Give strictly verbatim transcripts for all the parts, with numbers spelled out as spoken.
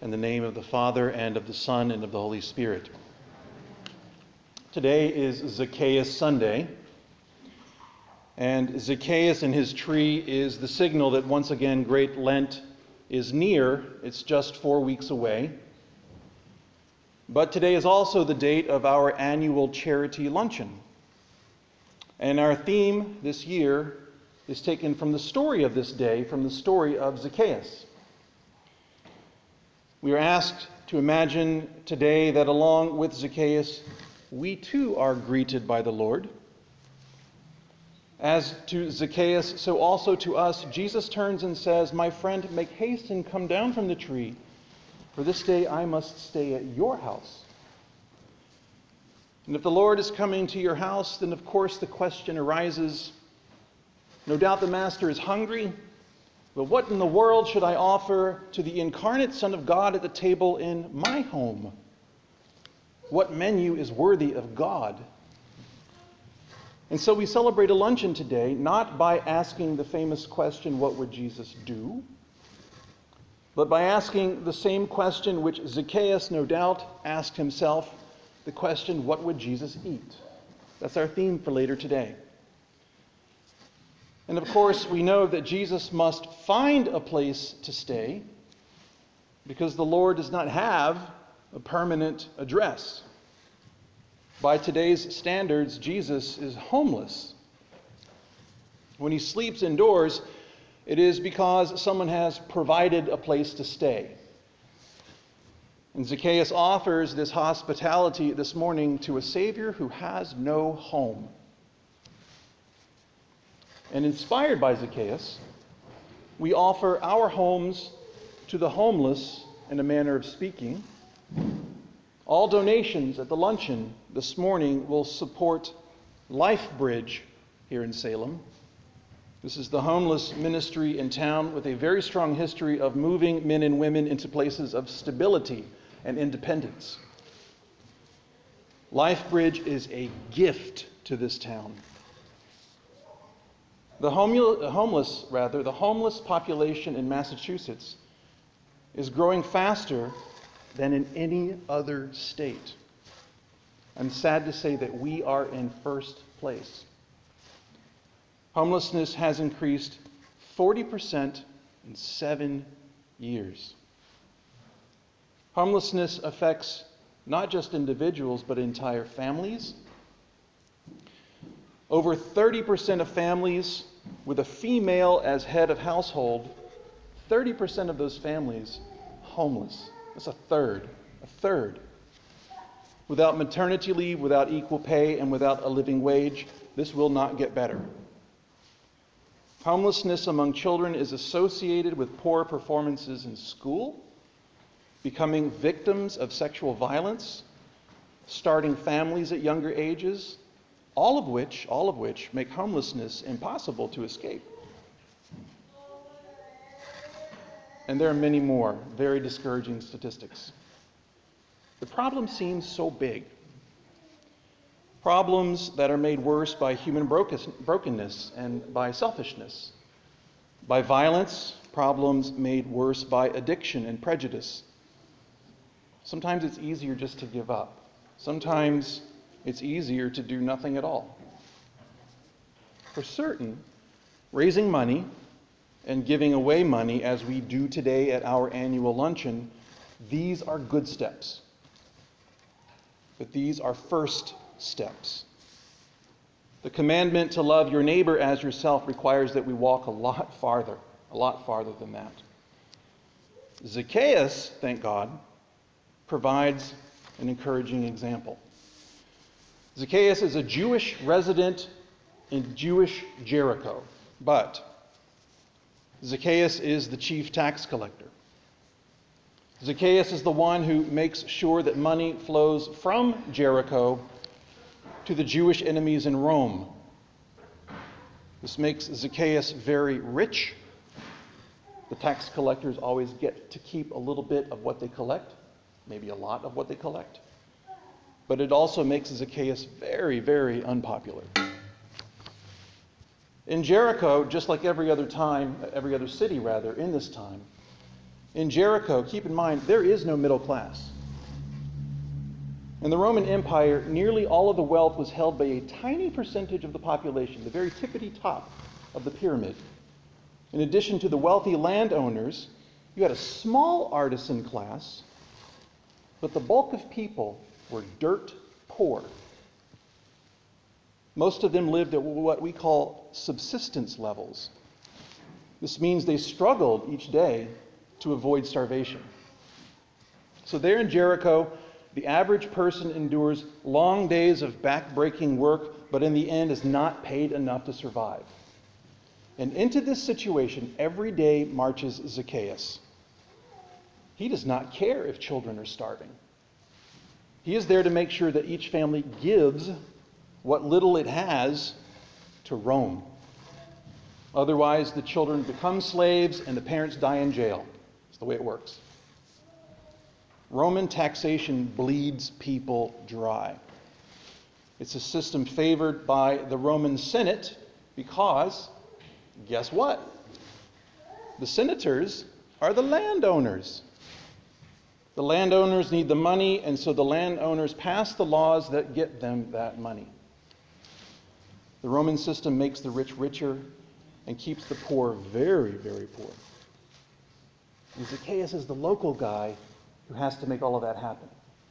In the name of the Father, and of the Son, and of the Holy Spirit. Today is Zacchaeus Sunday, and Zacchaeus and his tree is the signal that once again Great Lent is near. It's just four weeks away. But today is also the date of our annual charity luncheon. And our theme this year is taken from the story of this day, from the story of Zacchaeus. We are asked to imagine today that along with Zacchaeus, we too are greeted by the Lord. As to Zacchaeus, so also to us, Jesus turns and says, "My friend, make haste and come down from the tree, for this day I must stay at your house." And if the Lord is coming to your house, then of course the question arises, no doubt the Master is hungry, but what in the world should I offer to the incarnate Son of God at the table in my home? What menu is worthy of God? And so we celebrate a luncheon today, not by asking the famous question, what would Jesus do? But by asking the same question which Zacchaeus no doubt asked himself, the question, what would Jesus eat? That's our theme for later today. And of course, we know that Jesus must find a place to stay because the Lord does not have a permanent address. By today's standards, Jesus is homeless. When he sleeps indoors, it is because someone has provided a place to stay. And Zacchaeus offers this hospitality this morning to a Savior who has no home. And inspired by Zacchaeus, we offer our homes to the homeless, in a manner of speaking. All donations at the luncheon this morning will support LifeBridge here in Salem. This is the homeless ministry in town with a very strong history of moving men and women into places of stability and independence. LifeBridge is a gift to this town. The homeless, rather, the homeless population in Massachusetts is growing faster than in any other state. I'm sad to say that we are in first place. Homelessness has increased forty percent in seven years. Homelessness affects not just individuals, but entire families. Over thirty percent of families with a female as head of household, thirty percent of those families homeless. That's a third, a third. Without maternity leave, without equal pay, and without a living wage, this will not get better. Homelessness among children is associated with poor performances in school, becoming victims of sexual violence, starting families at younger ages, all of which, all of which make homelessness impossible to escape. And there are many more very discouraging statistics. The problem seems so big. Problems that are made worse by human brokenness and by selfishness, by violence, problems made worse by addiction and prejudice. Sometimes it's easier just to give up. Sometimes it's easier to do nothing at all. For certain, raising money and giving away money as we do today at our annual luncheon, these are good steps. But these are first steps. The commandment to love your neighbor as yourself requires that we walk a lot farther, a lot farther than that. Zacchaeus, thank God, provides an encouraging example. Zacchaeus is a Jewish resident in Jewish Jericho, but Zacchaeus is the chief tax collector. Zacchaeus is the one who makes sure that money flows from Jericho to the Jewish enemies in Rome. This makes Zacchaeus very rich. The tax collectors always get to keep a little bit of what they collect, maybe a lot of what they collect. But it also makes Zacchaeus very, very unpopular. In Jericho, just like every other time, every other city rather, in this time, In Jericho, keep in mind, there is no middle class. In the Roman Empire, nearly all of the wealth was held by a tiny percentage of the population, the very tippity top of the pyramid. In addition to the wealthy landowners, you had a small artisan class, but the bulk of people were dirt poor. Most of them lived at what we call subsistence levels. This means they struggled each day to avoid starvation. So there in Jericho, the average person endures long days of back-breaking work, but in the end is not paid enough to survive. And into this situation, every day marches Zacchaeus. He does not care if children are starving. He is there to make sure that each family gives what little it has to Rome. Otherwise, the children become slaves and the parents die in jail. It's the way it works. Roman taxation bleeds people dry. It's a system favored by the Roman Senate because, guess what? The senators are the landowners. The landowners need the money, and so the landowners pass the laws that get them that money. The Roman system makes the rich richer and keeps the poor very, very poor. And Zacchaeus is the local guy who has to make all of that happen.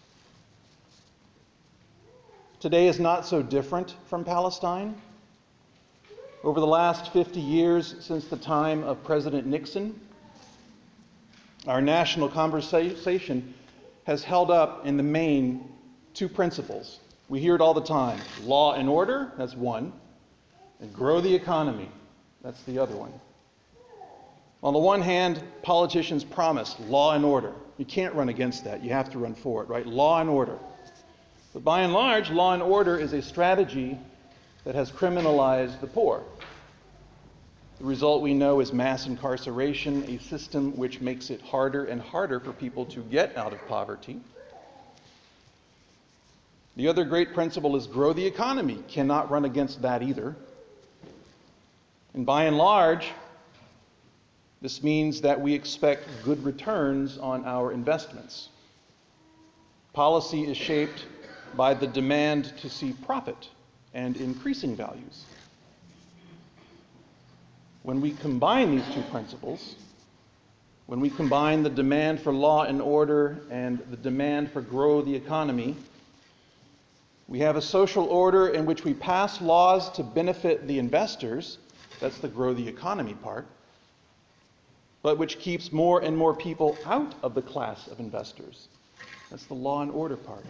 Today is not so different from Palestine. Over the last fifty years, since the time of President Nixon, our national conversation has held up in the main two principles. We hear it all the time. Law and order, that's one, and grow the economy, that's the other one. On the one hand, politicians promise law and order. You can't run against that. You have to run for it, right? Law and order. But by and large, law and order is a strategy that has criminalized the poor. The result we know is mass incarceration, a system which makes it harder and harder for people to get out of poverty. The other great principle is grow the economy. Cannot run against that either. And by and large, this means that we expect good returns on our investments. Policy is shaped by the demand to see profit and increasing values. When we combine these two principles, when we combine the demand for law and order and the demand for grow the economy, we have a social order in which we pass laws to benefit the investors, that's the grow the economy part, but which keeps more and more people out of the class of investors. That's the law and order part.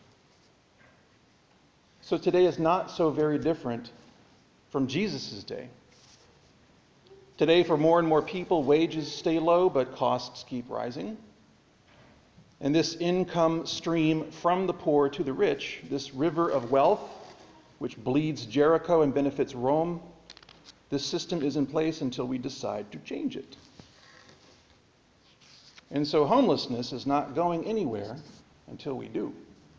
So today is not so very different from Jesus' day. Today, for more and more people, wages stay low, but costs keep rising. And this income stream from the poor to the rich, this river of wealth, which bleeds Jericho and benefits Rome, this system is in place until we decide to change it. And so homelessness is not going anywhere until we do.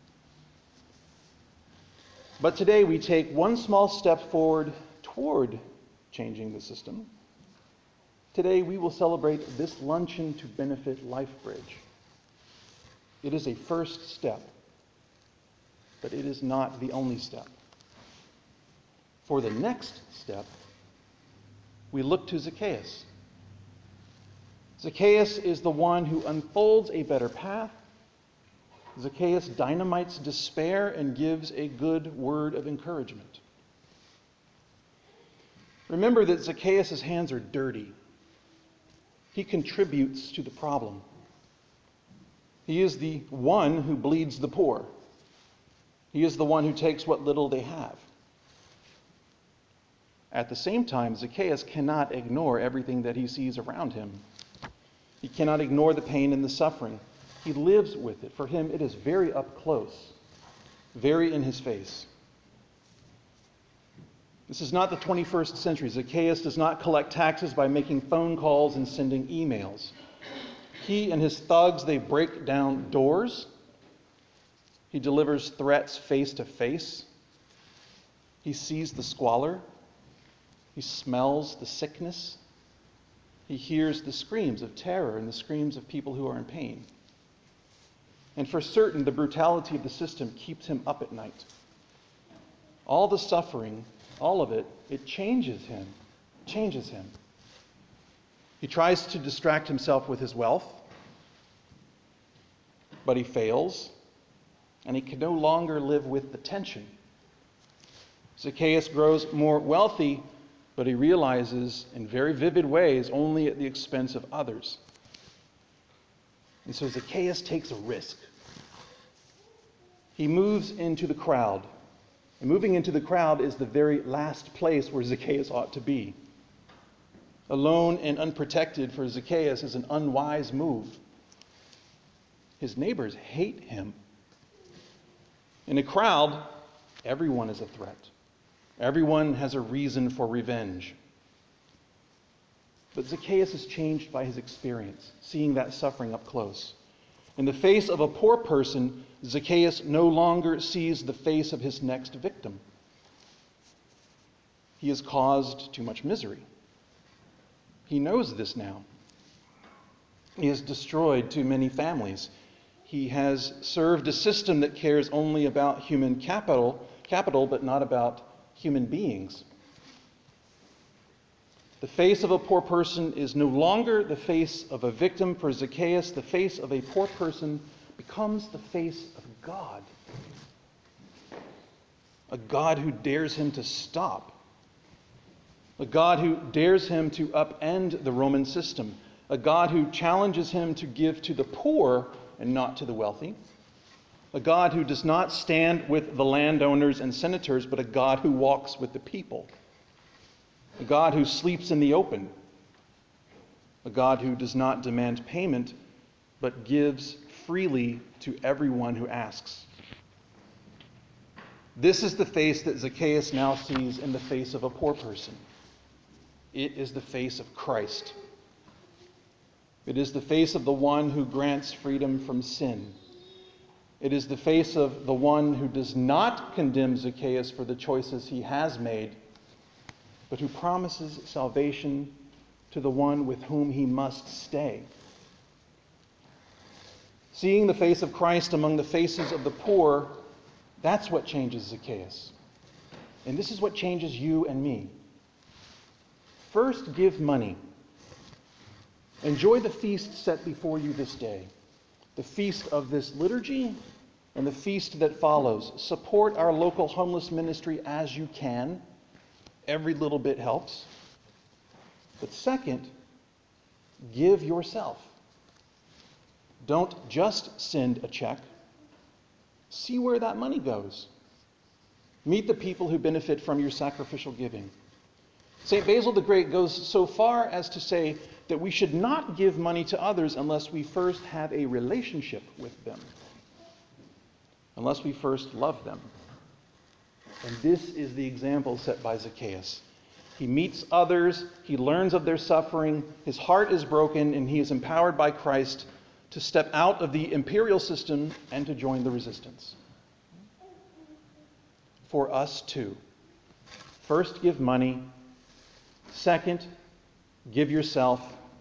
But today we take one small step forward toward changing the system. Today we will celebrate this luncheon to benefit LifeBridge. It is a first step, but it is not the only step. For the next step, we look to Zacchaeus. Zacchaeus is the one who unfolds a better path. Zacchaeus dynamites despair and gives a good word of encouragement. Remember that Zacchaeus' hands are dirty. He contributes to the problem. He is the one who bleeds the poor. He is the one who takes what little they have. At the same time, Zacchaeus cannot ignore everything that he sees around him. He cannot ignore the pain and the suffering. He lives with it. For him, it is very up close, very in his face. This is not the twenty-first century. Zacchaeus does not collect taxes by making phone calls and sending emails. He and his thugs, they break down doors. He delivers threats face to face. He sees the squalor. He smells the sickness. He hears the screams of terror and the screams of people who are in pain. And for certain, the brutality of the system keeps him up at night. All the suffering, all of it, it changes him, changes him. He tries to distract himself with his wealth, but he fails, and he can no longer live with the tension. Zacchaeus grows more wealthy, but he realizes in very vivid ways only at the expense of others. And so Zacchaeus takes a risk. He moves into the crowd. And moving into the crowd is the very last place where Zacchaeus ought to be. Alone and unprotected for Zacchaeus is an unwise move. His neighbors hate him. In a crowd, everyone is a threat. Everyone has a reason for revenge. But Zacchaeus is changed by his experience, seeing that suffering up close. In the face of a poor person, Zacchaeus no longer sees the face of his next victim. He has caused too much misery. He knows this now. He has destroyed too many families. He has served a system that cares only about human capital, capital, but not about human beings. The face of a poor person is no longer the face of a victim. For Zacchaeus, the face of a poor person becomes the face of God. A God who dares him to stop. A God who dares him to upend the Roman system. A God who challenges him to give to the poor and not to the wealthy. A God who does not stand with the landowners and senators, but a God who walks with the people. A God who sleeps in the open. A God who does not demand payment, but gives freely to everyone who asks. This is the face that Zacchaeus now sees in the face of a poor person. It is the face of Christ. It is the face of the one who grants freedom from sin. It is the face of the one who does not condemn Zacchaeus for the choices he has made, but who promises salvation to the one with whom he must stay. Seeing the face of Christ among the faces of the poor, that's what changes Zacchaeus. And this is what changes you and me. First, give money. Enjoy the feast set before you this day, the feast of this liturgy and the feast that follows. Support our local homeless ministry as you can. Every little bit helps. But second, give yourself. Don't just send a check. See where that money goes. Meet the people who benefit from your sacrificial giving. Saint Basil the Great goes so far as to say that we should not give money to others unless we first have a relationship with them, unless we first love them. And this is the example set by Zacchaeus. He meets others, he learns of their suffering, his heart is broken, and he is empowered by Christ to step out of the imperial system and to join the resistance. For us too. First, give money. Second, give yourself.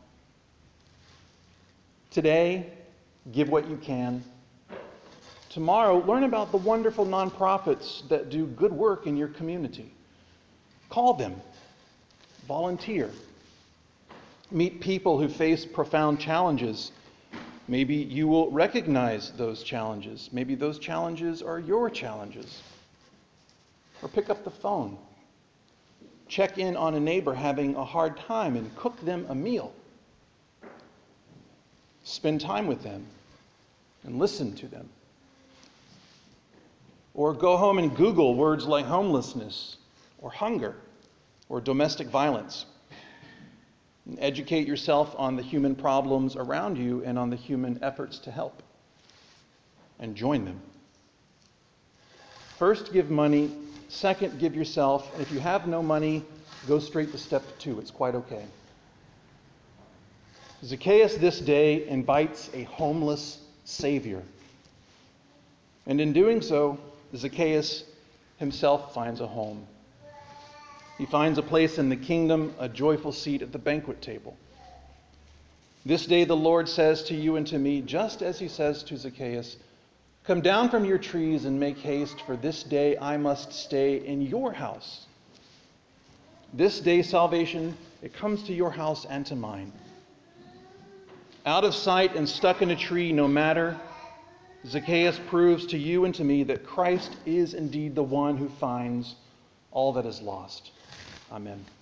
Today, give what you can. Tomorrow, learn about the wonderful nonprofits that do good work in your community. Call them. Volunteer. Meet people who face profound challenges. Maybe you will recognize those challenges. Maybe those challenges are your challenges. Or pick up the phone. Check in on a neighbor having a hard time and cook them a meal. Spend time with them and listen to them. Or go home and Google words like homelessness or hunger or domestic violence. And educate yourself on the human problems around you and on the human efforts to help. And join them. First, give money. Second, give yourself. And if you have no money, go straight to step two. It's quite okay. Zacchaeus this day invites a homeless Savior. And in doing so, Zacchaeus himself finds a home. He finds a place in the kingdom, a joyful seat at the banquet table. This day the Lord says to you and to me, just as he says to Zacchaeus, come down from your trees and make haste, for this day I must stay in your house. This day salvation, it comes to your house and to mine. Out of sight and stuck in a tree, no matter, Zacchaeus proves to you and to me that Christ is indeed the one who finds all that is lost. Amen.